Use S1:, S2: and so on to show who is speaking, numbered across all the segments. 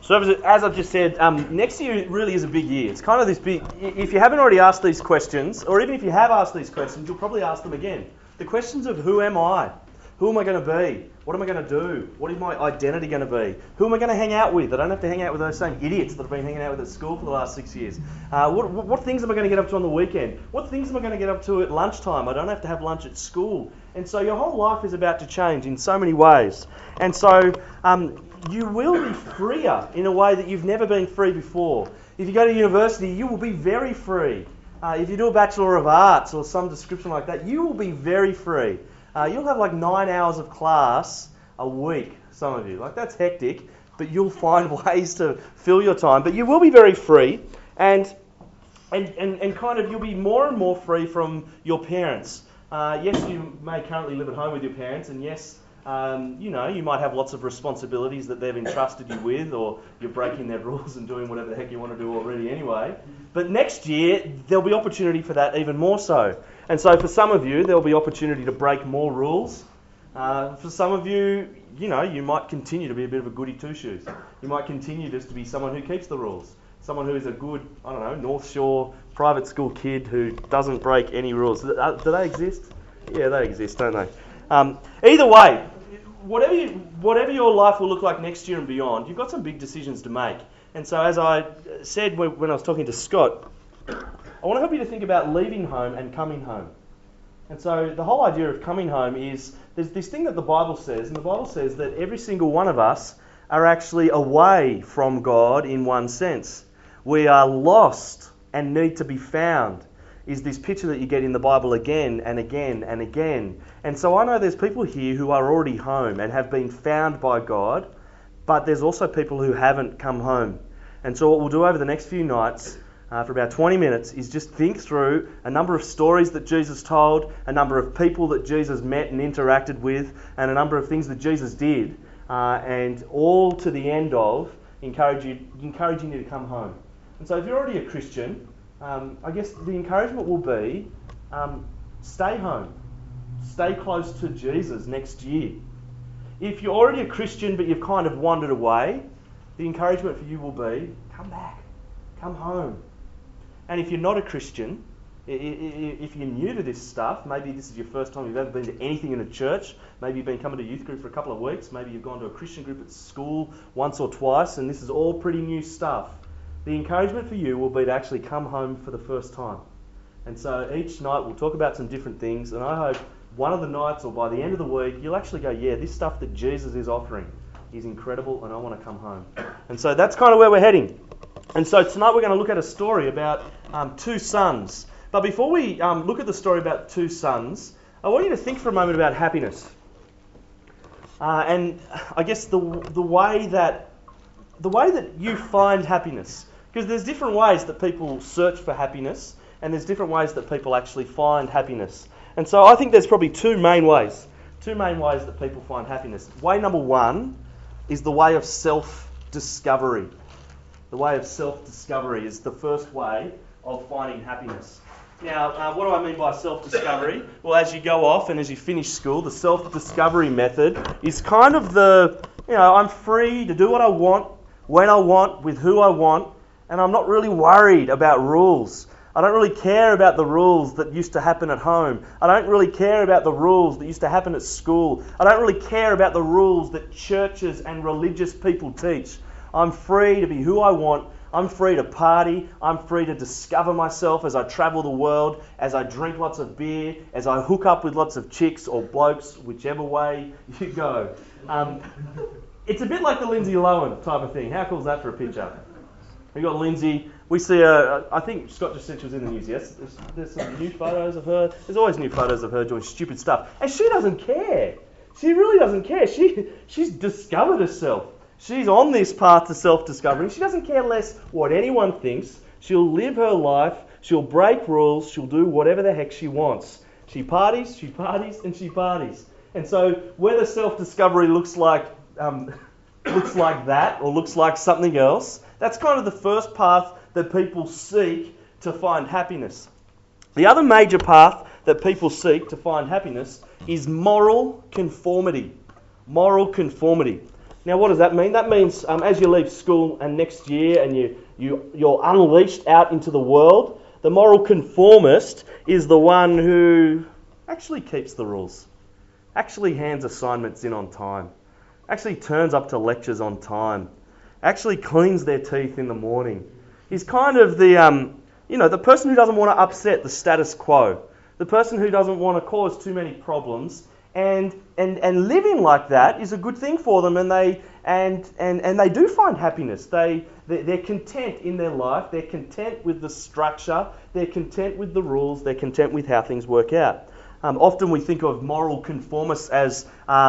S1: So as I've just said, next year really is a big year. It's kind of this big... If you haven't already asked these questions, or even if you have asked these questions, you'll probably ask them again. The questions of who am I? Who am I going to be? What am I going to do? What is my identity going to be? Who am I going to hang out with? I don't have to hang out with those same idiots that I've been hanging out with at school for the last 6 years. What things am I going to get up to on the weekend? What things am I going to get up to at lunchtime? I don't have to have lunch at school. And so your whole life is about to change in so many ways. And so you will be freer in a way that you've never been free before. If you go to university, you will be very free. If you do a Bachelor of Arts or some description like that, you will be very free. You'll have like 9 hours of class a week, some of you. Like, that's hectic, but you'll find ways to fill your time. But you will be very free, and kind of you'll be more and more free from your parents. Yes, you may currently live at home with your parents, and yes, you might have lots of responsibilities that they've entrusted you with, or you're breaking their rules and doing whatever the heck you want to do already anyway. But next year, there'll be opportunity for that even more so. And so for some of you, there'll be opportunity to break more rules. For some of you, you might continue to be a bit of a goody two-shoes. You might continue just to be someone who keeps the rules. Someone who is a good, North Shore private school kid who doesn't break any rules. Do they exist? Yeah, they exist, don't they? Either way, whatever your life will look like next year and beyond, you've got some big decisions to make. And so as I said when I was talking to Scott, I want to help you to think about leaving home and coming home. And so the whole idea of coming home is, there's this thing that the Bible says, and the Bible says that every single one of us are actually away from God in one sense. We are lost and need to be found, is this picture that you get in the Bible again and again and again. And so I know there's people here who are already home and have been found by God, but there's also people who haven't come home. And so what we'll do over the next few nights, for about 20 minutes, is just think through a number of stories that Jesus told, a number of people that Jesus met and interacted with, and a number of things that Jesus did, and all to the end of encouraging you to come home. And so if you're already a Christian, I guess the encouragement will be, stay home. Stay close to Jesus next year. If you're already a Christian but you've kind of wandered away, the encouragement for you will be, come back, come home. And if you're not a Christian, if you're new to this stuff, maybe this is your first time you've ever been to anything in a church, maybe you've been coming to youth group for a couple of weeks, maybe you've gone to a Christian group at school once or twice, and this is all pretty new stuff. The encouragement for you will be to actually come home for the first time. And so each night we'll talk about some different things, and I hope one of the nights or by the end of the week you'll actually go, yeah, this stuff that Jesus is offering is incredible and I want to come home. And so that's kind of where we're heading. And so tonight we're going to look at a story about two sons. But before we look at the story about two sons, I want you to think for a moment about happiness. And I guess the way that you find happiness. Because there's different ways that people search for happiness, and there's different ways that people actually find happiness. And so I think there's probably two main ways that people find happiness. Way number one is the way of self-discovery. The way of self-discovery is the first way of finding happiness. Now, what do I mean by self-discovery? Well, as you go off and as you finish school, the self-discovery method is kind of I'm free to do what I want, when I want, with who I want, and I'm not really worried about rules. I don't really care about the rules that used to happen at home. I don't really care about the rules that used to happen at school. I don't really care about the rules that churches and religious people teach. I'm free to be who I want. I'm free to party. I'm free to discover myself as I travel the world, as I drink lots of beer, as I hook up with lots of chicks or blokes, whichever way you go. It's a bit like the Lindsay Lohan type of thing. How cool is that for a picture? We've got Lindsay. We see I think Scott just said she was in the news, yes? There's some new photos of her. There's always new photos of her doing stupid stuff. And she doesn't care. She really doesn't care. She's discovered herself. She's on this path to self-discovery. She doesn't care less what anyone thinks. She'll live her life. She'll break rules. She'll do whatever the heck she wants. She parties, and she parties. And so whether self-discovery looks like that or looks like something else, that's kind of the first path that people seek to find happiness. The other major path that people seek to find happiness is moral conformity. Moral conformity. Now, what does that mean? That means as you leave school and next year and you're unleashed out into the world, the moral conformist is the one who actually keeps the rules, actually hands assignments in on time, actually turns up to lectures on time, actually cleans their teeth in the morning. He's kind of the person who doesn't want to upset the status quo, the person who doesn't want to cause too many problems. And living like that is a good thing for them, and they do find happiness. They're content in their life. They're content with the structure. They're content with the rules. They're content with how things work out. Often we think of moral conformists as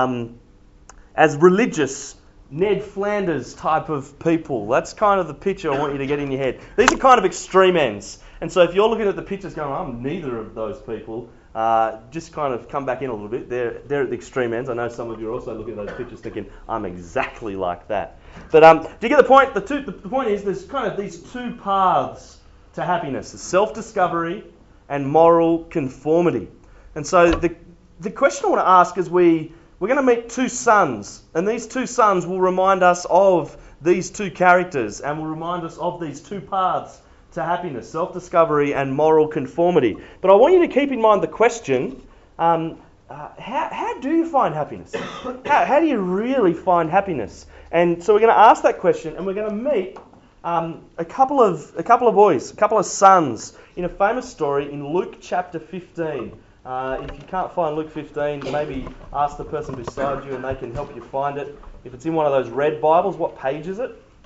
S1: religious Ned Flanders type of people. That's kind of the picture I want you to get in your head. These are kind of extreme ends. And so if you're looking at the pictures going, I'm neither of those people, just kind of come back in a little bit. They're at the extreme ends. I know some of you are also looking at those pictures thinking, I'm exactly like that. But do you get the point? The point is there's kind of these two paths to happiness, self-discovery and moral conformity. And so the question I want to ask is we're going to meet two sons, and these two sons will remind us of these two characters and will remind us of these two paths to happiness, self-discovery and moral conformity. But I want you to keep in mind the question, how do you find happiness? How do you really find happiness? And so we're going to ask that question, and we're going to meet a couple of boys, a couple of sons, in a famous story in Luke chapter 15. If you can't find Luke 15, maybe ask the person beside you and they can help you find it. If it's in one of those red Bibles, what page is it?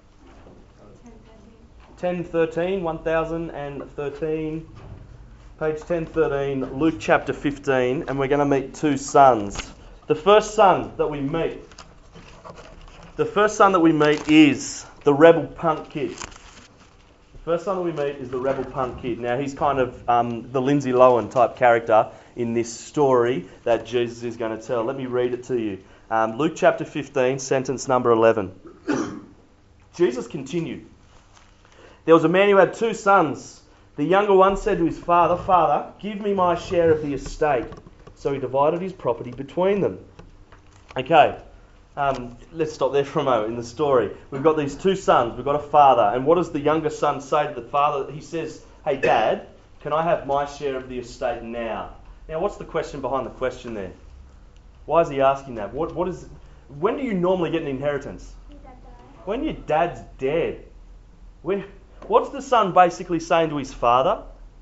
S1: 1013, 1013, page 1013, Luke chapter 15, and we're going to meet two sons. The first son that we meet is the rebel punk kid. The first son that we meet is the rebel punk kid. Now, he's kind of the Lindsay Lohan type character in this story that Jesus is going to tell. Let me read it to you. Luke chapter 15, sentence number 11. Jesus continued. There was a man who had two sons. The younger one said to his father, Father, give me my share of the estate. So he divided his property between them. Okay, let's stop there for a moment in the story. We've got these two sons, we've got a father, and what does the younger son say to the father? He says, hey Dad, can I have my share of the estate now? Now what's the question behind the question there? Why is he asking that? When do you normally get an inheritance? When your dad's dead. What's the son basically saying to his father?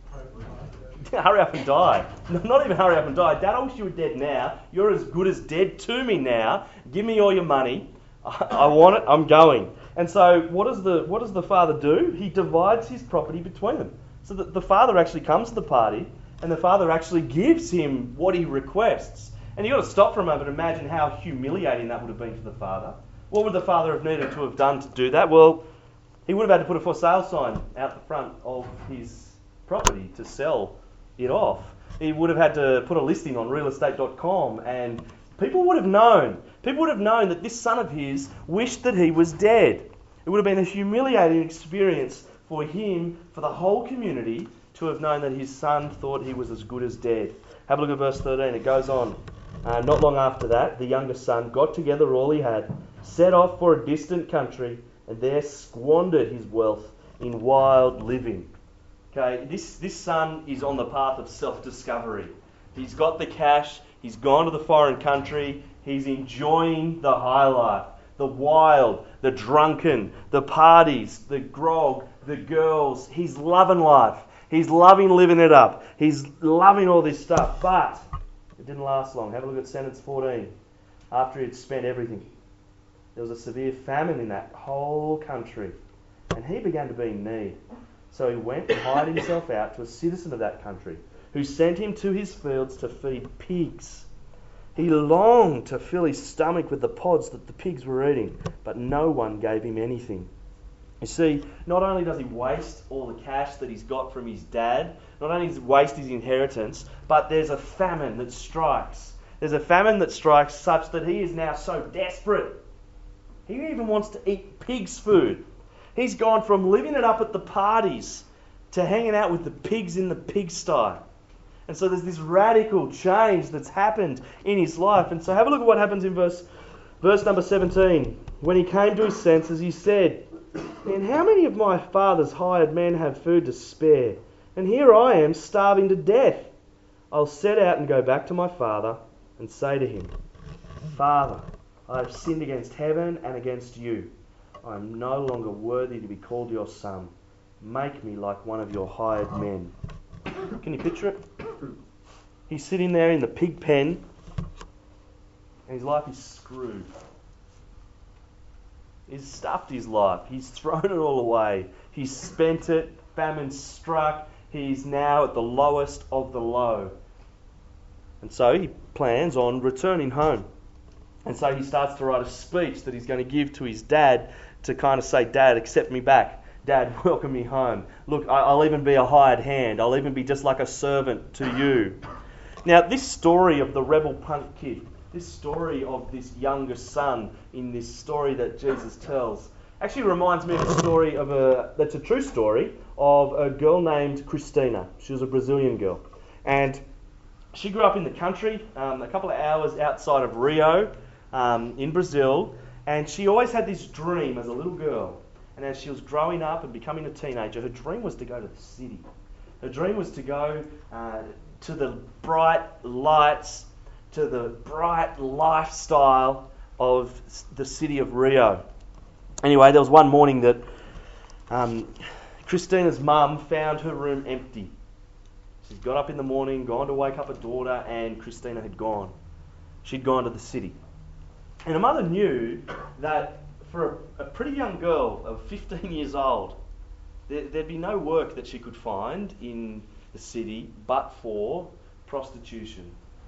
S1: Hurry up and die. Not even hurry up and die. Dad, I wish you were dead now. You're as good as dead to me now. Give me all your money. I want it. I'm going. And so what does the father do? He divides his property between them. So that the father actually comes to the party and the father actually gives him what he requests. And you've got to stop for a moment and imagine how humiliating that would have been for the father. What would the father have needed to have done to do that? Well, he would have had to put a for sale sign out the front of his property to sell it off. He would have had to put a listing on realestate.com, and people would have known that this son of his wished that he was dead. It would have been a humiliating experience for him, for the whole community, to have known that his son thought he was as good as dead. Have a look at verse 13. It goes on. Not long after that, the younger son got together all he had, set off for a distant country, and there squandered his wealth in wild living. Okay, this son is on the path of self-discovery. He's got the cash, he's gone to the foreign country, he's enjoying the high life, the wild, the drunken, the parties, the grog, the girls. He's loving life. He's loving living it up. He's loving all this stuff, but it didn't last long. Have a look at sentence 14. After he had spent everything, there was a severe famine in that whole country, and he began to be in need. So he went and hired himself out to a citizen of that country, who sent him to his fields to feed pigs. He longed to fill his stomach with the pods that the pigs were eating, but no one gave him anything. You see, not only does he waste all the cash that he's got from his dad, not only does he waste his inheritance, but there's a famine that strikes. There's a famine that strikes such that he is now so desperate. He even wants to eat pig's food. He's gone from living it up at the parties to hanging out with the pigs in the pigsty. And so there's this radical change that's happened in his life. And so have a look at what happens in verse number 17. When he came to his senses, he said, "Man, how many of my father's hired men have food to spare? And here I am starving to death. I'll set out and go back to my father and say to him, 'Father, I have sinned against heaven and against you. I am no longer worthy to be called your son. Make me like one of your hired men.'" Can you picture it? He's sitting there in the pig pen and his life is screwed. He's stuffed his life. He's thrown it all away. He's spent it. Famine struck. He's now at the lowest of the low. And so he plans on returning home. And so he starts to write a speech that he's going to give to his dad to kind of say, "Dad, accept me back. Dad, welcome me home. Look, I'll even be a hired hand. I'll even be just like a servant to you." Now, this story of the rebel punk kid, this story of this younger son in this story that Jesus tells, actually reminds me of a story that's a true story of a girl named Christina. She was a Brazilian girl. And she grew up in the country, a couple of hours outside of Rio in Brazil. And she always had this dream as a little girl. And as she was growing up and becoming a teenager, her dream was to go to the city. Her dream was to go to the bright lights, to the bright lifestyle of the city of Rio. Anyway, there was one morning that Christina's mum found her room empty. She's got up in the morning, gone to wake up her daughter, and Christina had gone. She'd gone to the city. And her mother knew that for a pretty young girl of 15 years old, there'd be no work that she could find in the city but for prostitution.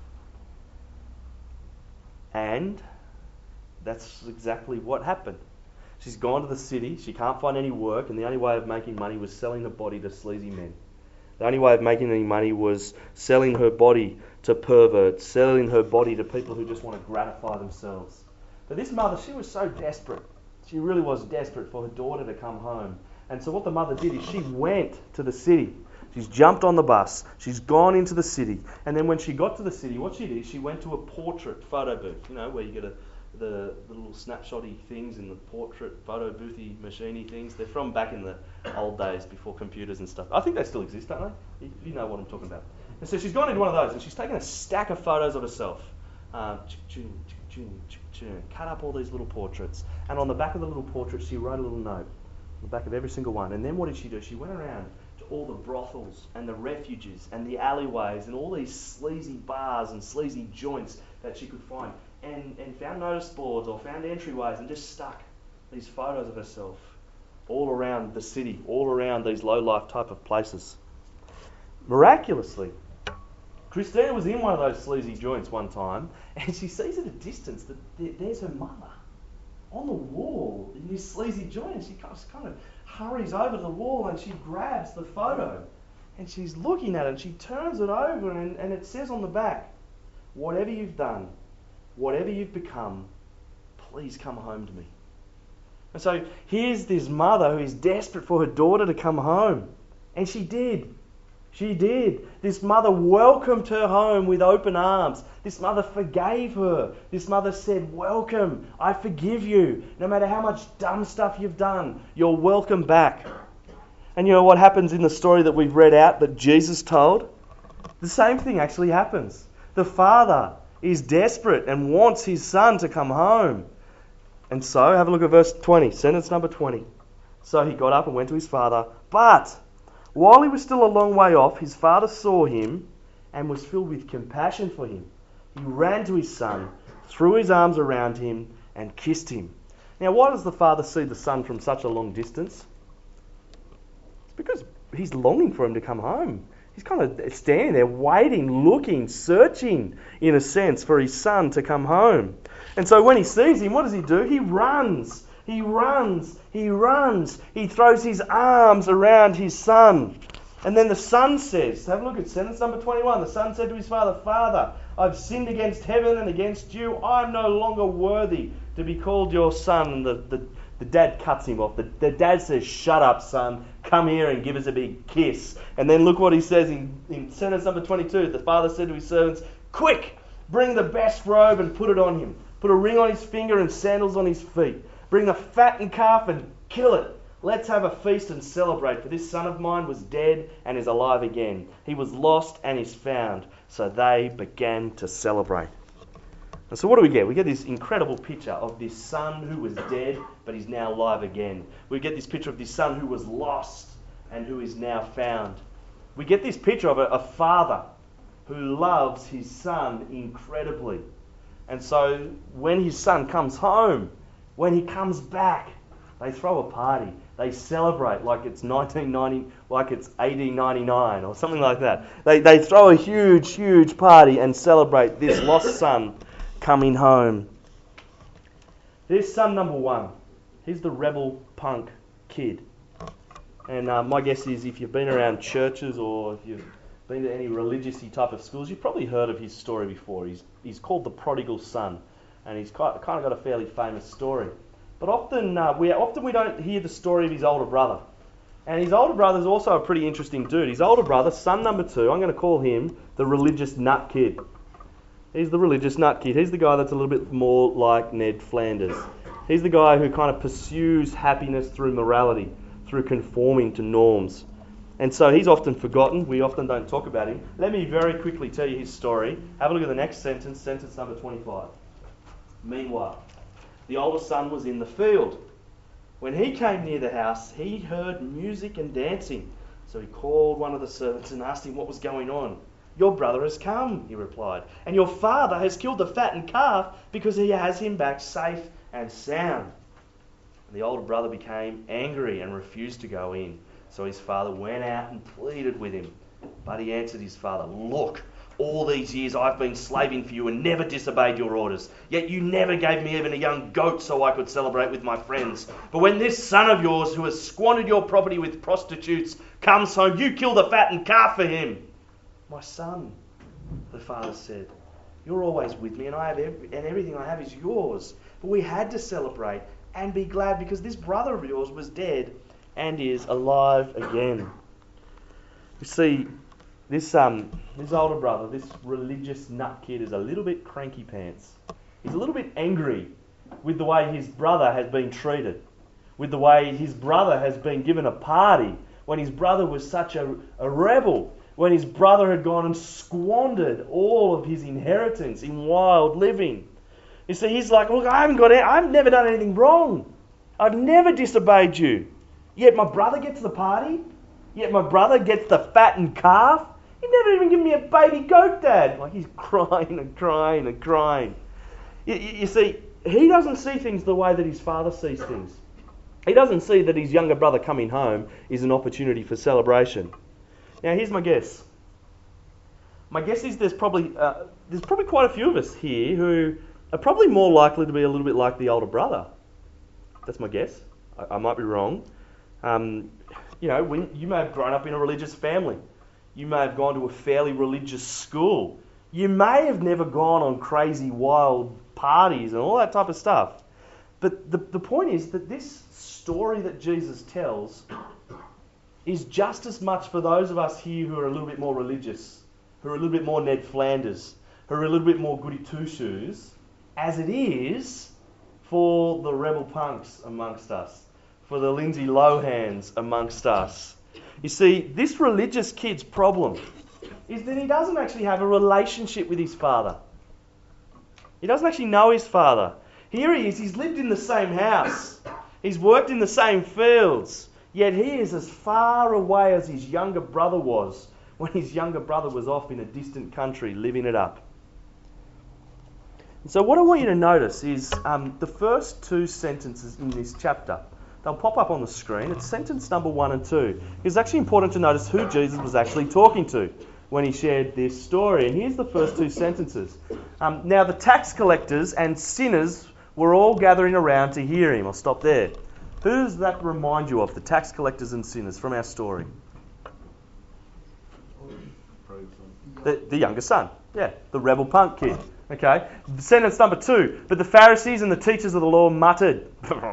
S1: And that's exactly what happened. She's gone to the city, she can't find any work, and the only way of making money was selling her body to sleazy men. The only way of making any money was selling her body to perverts, selling her body to people who just want to gratify themselves. But this mother, she was so desperate. She really was desperate for her daughter to come home. And so what the mother did is she went to the city. She's jumped on the bus. She's gone into the city. And then when she got to the city, what she did is she went to a portrait photo booth, where you get the little snapshotty things in the portrait photo boothy machiney things. They're from back in the old days before computers and stuff. I think they still exist, don't they? You know what I'm talking about. And so she's gone into one of those and she's taken a stack of photos of herself. Cut up all these little portraits. And on the back of the little portrait, she wrote a little note. On the back of every single one. And then what did she do? She went around to all the brothels and the refuges and the alleyways and all these sleazy bars and sleazy joints that she could find. And found notice boards or found entryways and just stuck these photos of herself all around the city, all around these low-life type of places. Miraculously, Christina was in one of those sleazy joints one time, and she sees at a distance that there's her mother on the wall in this sleazy joint. And she kind of hurries over to the wall and she grabs the photo. And she's looking at it and she turns it over and it says on the back, "Whatever you've done, whatever you've become, please come home to me." And so here's this mother who is desperate for her daughter to come home. And she did. She did. This mother welcomed her home with open arms. This mother forgave her. This mother said, "Welcome, I forgive you. No matter how much dumb stuff you've done, you're welcome back." And you know what happens in the story that we've read out that Jesus told? The same thing actually happens. The father is desperate and wants his son to come home. And so, have a look at verse 20, sentence number 20. "So he got up and went to his father, but while he was still a long way off, his father saw him and was filled with compassion for him. He ran to his son, threw his arms around him, and kissed him." Now, why does the father see the son from such a long distance? It's because he's longing for him to come home. He's kind of standing there waiting, looking, searching, in a sense, for his son to come home. And so when he sees him, what does he do? He runs. He runs. He runs. He throws his arms around his son. And then the son says, have a look at sentence number 21. The son said to his father, "Father, I've sinned against heaven and against you. I'm no longer worthy to be called your son." And the dad cuts him off. The dad says, "Shut up, son. Come here and give us a big kiss." And then look what he says in sentence number 22. The father said to his servants, "Quick, bring the best robe and put it on him. Put a ring on his finger and sandals on his feet. Bring the fattened calf and kill it. Let's have a feast and celebrate, for this son of mine was dead and is alive again. He was lost and is found." So they began to celebrate. And so what do we get? We get this incredible picture of this son who was dead, but is now alive again. We get this picture of this son who was lost and who is now found. We get this picture of a father who loves his son incredibly. And so when his son comes home, when he comes back, they throw a party. They celebrate like it's 1990, like it's 1899 or something like that. They throw a huge, huge party and celebrate this lost son coming home. There's son number one. He's the rebel punk kid. And my guess is if you've been around churches or if you've been to any religious-y type of schools, you've probably heard of his story before. He's called the prodigal son, and he's kind of got a fairly famous story. But often we don't hear the story of his older brother. And his older brother is also a pretty interesting dude. His older brother, son number two, I'm going to call him the religious nut kid. He's the religious nut kid. He's the guy that's a little bit more like Ned Flanders. He's the guy who kind of pursues happiness through morality, through conforming to norms. And so he's often forgotten. We often don't talk about him. Let me very quickly tell you his story. Have a look at the next sentence, sentence number 25. Meanwhile, the older son was in the field. When he came near the house, he heard music and dancing. So he called one of the servants and asked him what was going on. "Your brother has come," he replied, "and your father has killed the fattened calf because he has him back safe and sound." The older brother became angry and refused to go in. So his father went out and pleaded with him. But he answered his father, "Look, all these years I've been slaving for you and never disobeyed your orders. Yet you never gave me even a young goat so I could celebrate with my friends. But when this son of yours, who has squandered your property with prostitutes, comes home, you kill the fattened calf for him." "My son," the father said, "you're always with me and everything I have is yours. But we had to celebrate and be glad because this brother of yours was dead and is alive again." You see, this older brother, this religious nut kid, is a little bit cranky pants. He's a little bit angry with the way his brother has been treated, with the way his brother has been given a party when his brother was such a rebel, when his brother had gone and squandered all of his inheritance in wild living. You see, he's like, "Look, I've never done anything wrong. I've never disobeyed you. Yet my brother gets the party. Yet my brother gets the fattened calf. You've never even given me a baby goat, Dad." Like he's crying and crying and crying. You see, he doesn't see things the way that his father sees things. He doesn't see that his younger brother coming home is an opportunity for celebration. Now, here's my guess. My guess is there's probably quite a few of us here who are probably more likely to be a little bit like the older brother. That's my guess. I might be wrong. When you may have grown up in a religious family. You may have gone to a fairly religious school. You may have never gone on crazy wild parties and all that type of stuff. But the point is that this story that Jesus tells is just as much for those of us here who are a little bit more religious, who are a little bit more Ned Flanders, who are a little bit more goody two-shoes, as it is for the rebel punks amongst us, for the Lindsay Lohans amongst us. You see, this religious kid's problem is that he doesn't actually have a relationship with his father. He doesn't actually know his father. Here he is, he's lived in the same house. He's worked in the same fields. Yet he is as far away as his younger brother was when his younger brother was off in a distant country living it up. And so what I want you to notice is the first two sentences in this chapter. They'll pop up on the screen. It's sentence number 1 and 2. It's actually important to notice who Jesus was actually talking to when he shared this story. And here's the first two sentences. Now the tax collectors and sinners were all gathering around to hear him. I'll stop there. Who does that remind you of, the tax collectors and sinners from our story? The younger son. Yeah, the rebel punk kid. Okay. Sentence number 2. But the Pharisees and the teachers of the law muttered,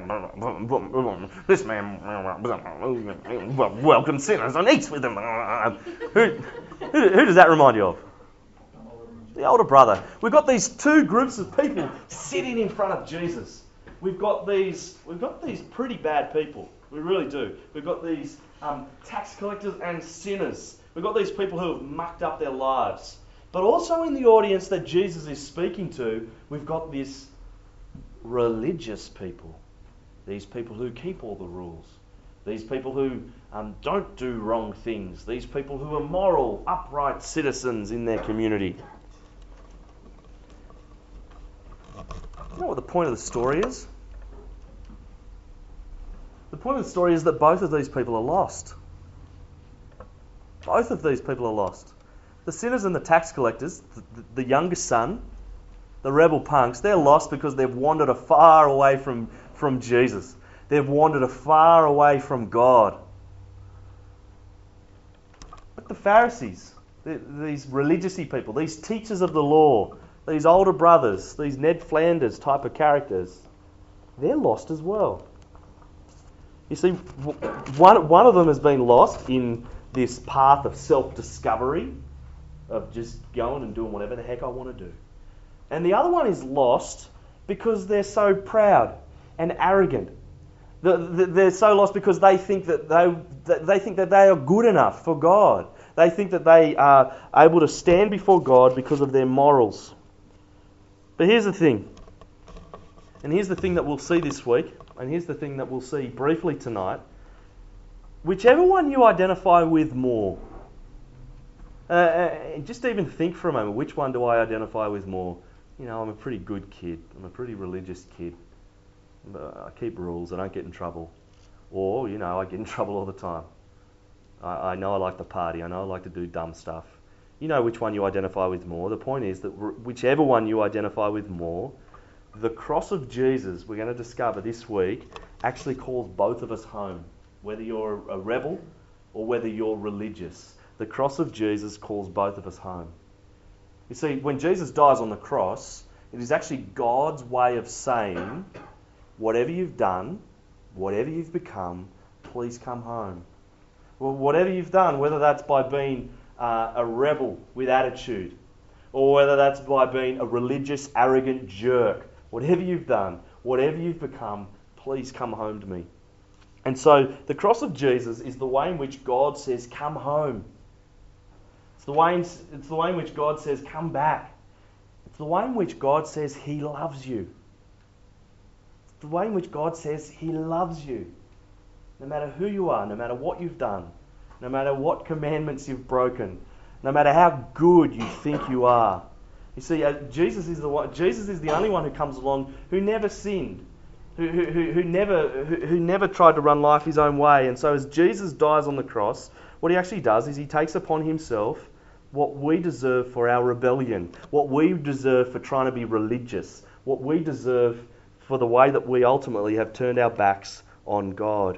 S1: "This man welcomes sinners and eats with them." Who does that remind you of? The older brother. We've got these two groups of people sitting in front of Jesus. we've got these pretty bad people. We really do. We've got these tax collectors and sinners. We've got these people who have mucked up their lives. But also in the audience that Jesus is speaking to, we've got this religious people. These people who keep all the rules. These people who don't do wrong things. These people who are moral, upright citizens in their community. You know what the point of the story is? The point of the story is that both of these people are lost. Both of these people are lost. The sinners and the tax collectors, the youngest son, the rebel punks, they're lost because they've wandered afar away from Jesus. They've wandered afar away from God. But the Pharisees, these religious-y people, these teachers of the law, these older brothers, these Ned Flanders type of characters, they're lost as well. You see, one of them has been lost in this path of self-discovery, of just going and doing whatever the heck I want to do. And the other one is lost because they're so proud and arrogant. They're so lost because they think that they are good enough for God. They think that they are able to stand before God because of their morals. But here's the thing. And here's the thing that we'll see this week. And here's the thing that we'll see briefly tonight. Whichever one you identify with more, just even think for a moment, which one do I identify with more? You know, I'm a pretty good kid. I'm a pretty religious kid. I keep rules. I don't get in trouble. Or, you know, I get in trouble all the time. I know I like to party. I know I like to do dumb stuff. You know which one you identify with more. The point is that whichever one you identify with more, the cross of Jesus, we're going to discover this week, actually calls both of us home. Whether you're a rebel or whether you're religious, the cross of Jesus calls both of us home. You see, when Jesus dies on the cross, it is actually God's way of saying, whatever you've done, whatever you've become, please come home. Well, whatever you've done, whether that's by being a rebel with attitude, or whether that's by being a religious, arrogant jerk, whatever you've done, whatever you've become, please come home to me. And so the cross of Jesus is the way in which God says, come home. It's the way in which God says, come back. It's the way in which God says He loves you. It's the way in which God says He loves you. No matter who you are, no matter what you've done, no matter what commandments you've broken, no matter how good you think you are. You see, Jesus is the only one who comes along who never sinned, who never tried to run life his own way. And so as Jesus dies on the cross, what He actually does is He takes upon Himself what we deserve for our rebellion, what we deserve for trying to be religious, what we deserve for the way that we ultimately have turned our backs on God.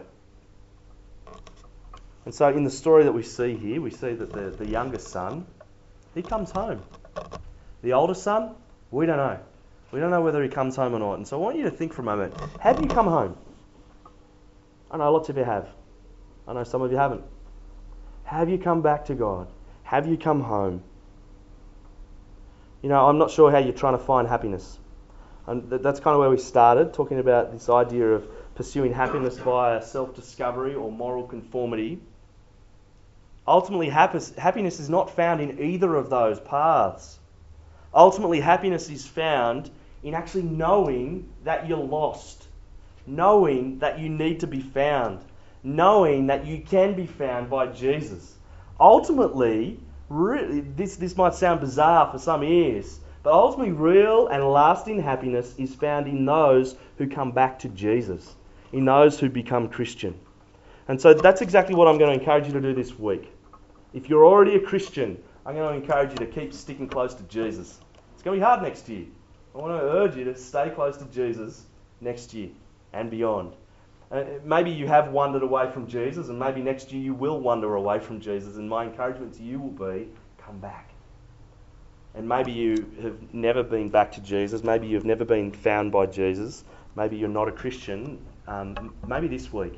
S1: And so in the story that we see here, we see that the youngest son, he comes home. The older son, we don't know. We don't know whether he comes home or not. And so I want you to think for a moment, have you come home? I know lots of you have. I know some of you haven't. Have you come back to God? Have you come home? You know, I'm not sure how you're trying to find happiness. And that's kind of where we started, talking about this idea of pursuing happiness via self-discovery or moral conformity. Ultimately, happiness is not found in either of those paths. Ultimately, happiness is found in actually knowing that you're lost, knowing that you need to be found, knowing that you can be found by Jesus. Ultimately, really, this might sound bizarre for some ears, but ultimately real and lasting happiness is found in those who come back to Jesus, in those who become Christian. And so that's exactly what I'm going to encourage you to do this week. If you're already a Christian, I'm going to encourage you to keep sticking close to Jesus. It's going to be hard next year. I want to urge you to stay close to Jesus next year and beyond. Maybe you have wandered away from Jesus, and maybe next year you will wander away from Jesus, and my encouragement to you will be, come back. And maybe you have never been back to Jesus, maybe you've never been found by Jesus, maybe you're not a Christian, maybe this week.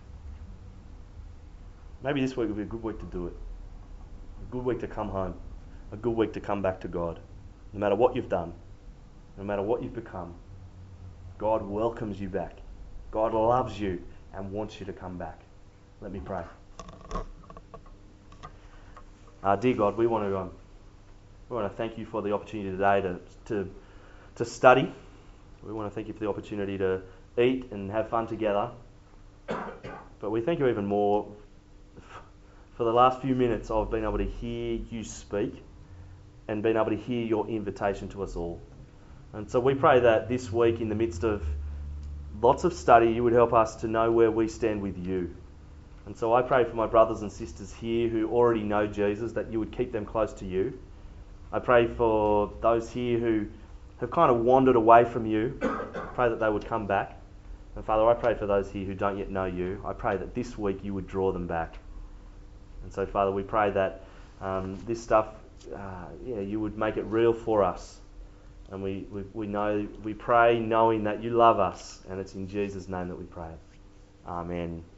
S1: Maybe this week will be a good week to do it. A good week to come home. A good week to come back to God. No matter what you've done, no matter what you've become, God welcomes you back. God loves you and wants you to come back. Let me pray. Dear God, we want to thank you for the opportunity today to study. We want to thank you for the opportunity to eat and have fun together. But we thank you even more for the last few minutes of being able to hear you speak and being able to hear your invitation to us all. And so we pray that this week, in the midst of lots of study, you would help us to know where we stand with you. And so I pray for my brothers and sisters here who already know Jesus, that you would keep them close to you. I pray for those here who have kind of wandered away from you. Pray that they would come back. And Father, I pray for those here who don't yet know you. I pray that this week you would draw them back. And so, Father, we pray that this stuff, you would make it real for us. And we pray knowing that you love us. And it's in Jesus' name that we pray. Amen.